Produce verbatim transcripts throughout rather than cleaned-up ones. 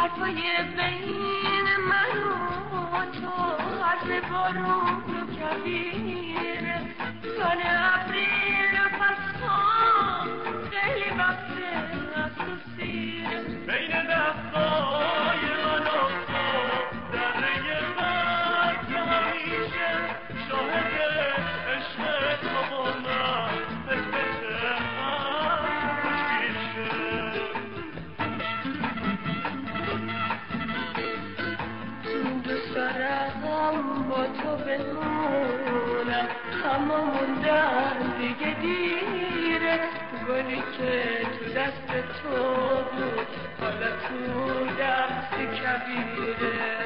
حرفای بین من و تو حرف بارون و کبیره سال اپریل پسان خیلی وقته از تو سیره بین دستای من و تو دره مرگ که همیشه شاهد عشق تو و من قسمت هم خوشیشه سرم با تو بمونم اما موندم دیگه دیره گلی که تو دست تو بود حالا تو دست کبیره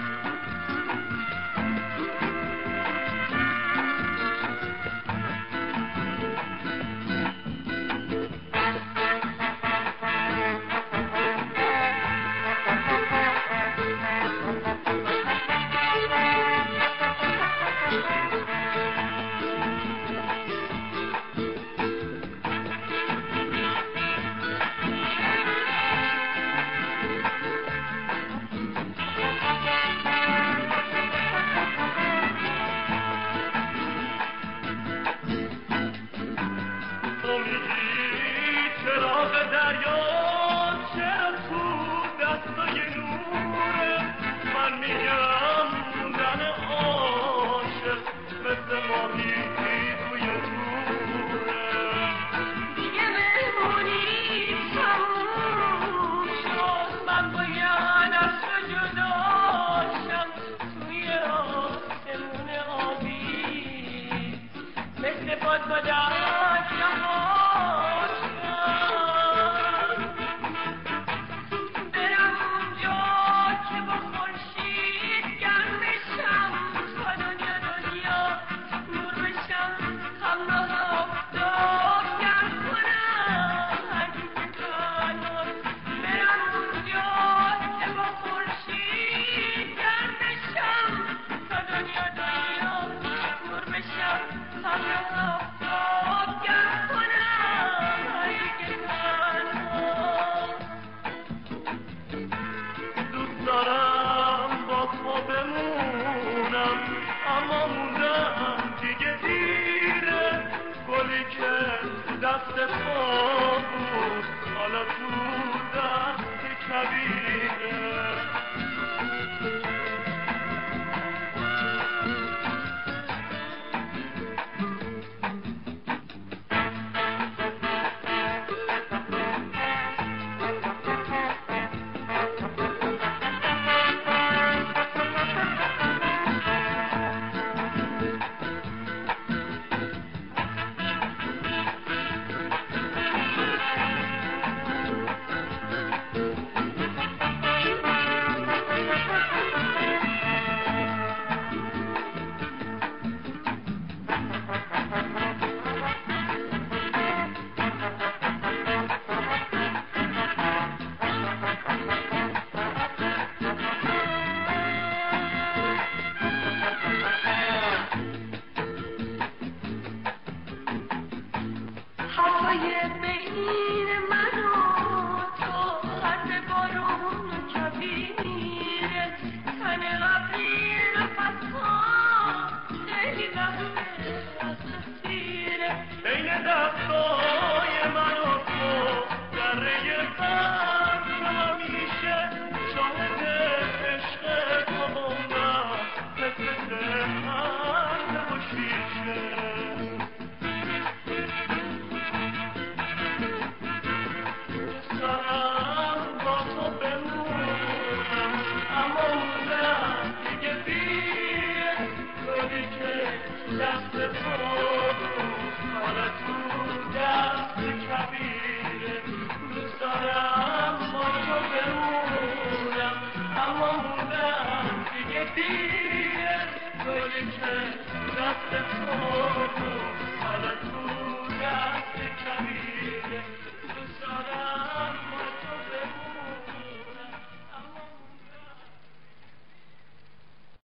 دست تو بود حالا تو دست کبیره حرفای بین من و تو حرف بارون و کبیره تن اپریل پسان خیلی وقته از تو سیره بین دستای من و تو دره مرگ که همیشه شاهد عشق تو و من قسمت هم خوشیشه دست تو حالا تو دست کبیره دوست دارم با تو بمونم اما موندم دیگه دیره گلی که دست تو حالا تو